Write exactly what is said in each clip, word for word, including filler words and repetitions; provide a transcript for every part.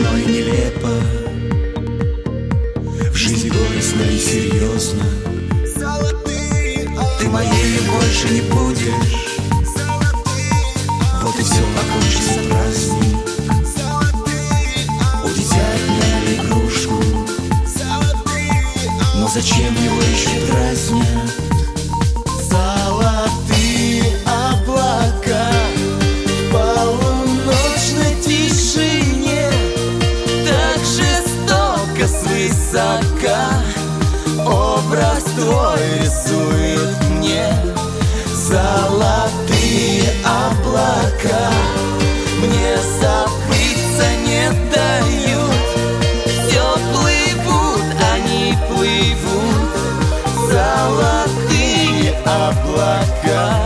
смешно и нелепо, в жизни горестно и серьезно. Ты моей больше не будешь, вот и все, окончился праздник. У дитя отняли игрушку, но зачем его еще дразнят? Золотые облака в полуночной тишине, так жестоко свысока образ твой рисует мне. Золотые облака мне забыться не дают, все плывут, они плывут. Золотые облака,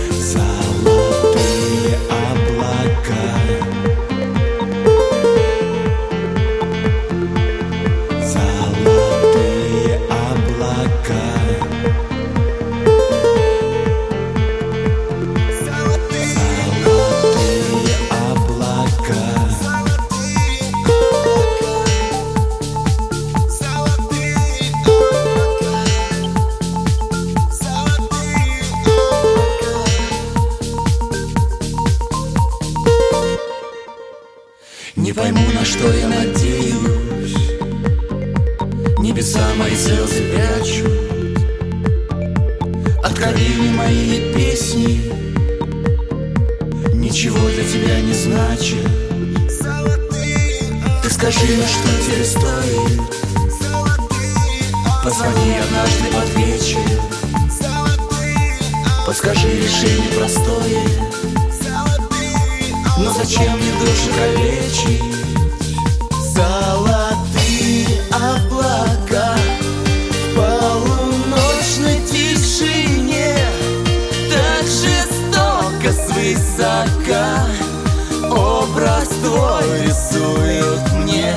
Золотые облака, золотые облака, золотые облака. Не пойму, на что я надеюсь, небеса мои слезы прячут, откровения мои песни ничего для тебя не значат. Ты скажи, на что тебе стоит, позвони однажды под вечер, подскажи решение простое. Но зачем мне душу калечить? золотые облака в полуночной тишине, так жестоко свысока образ твой рисуют мне.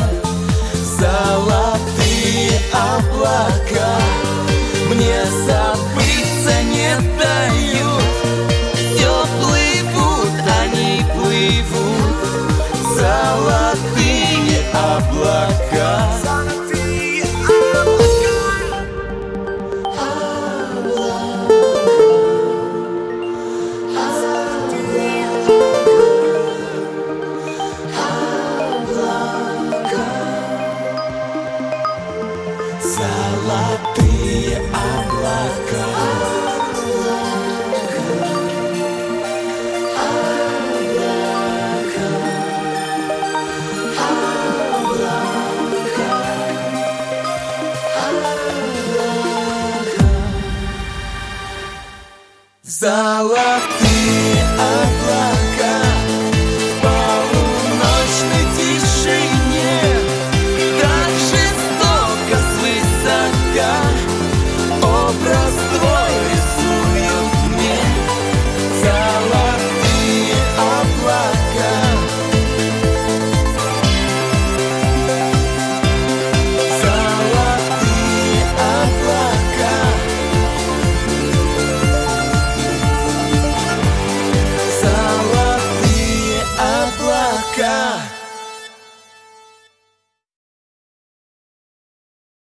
Золотые облака мне забыться не дают, все плывут, они плывут. Золотые облака, золотые Золотые облака, золотые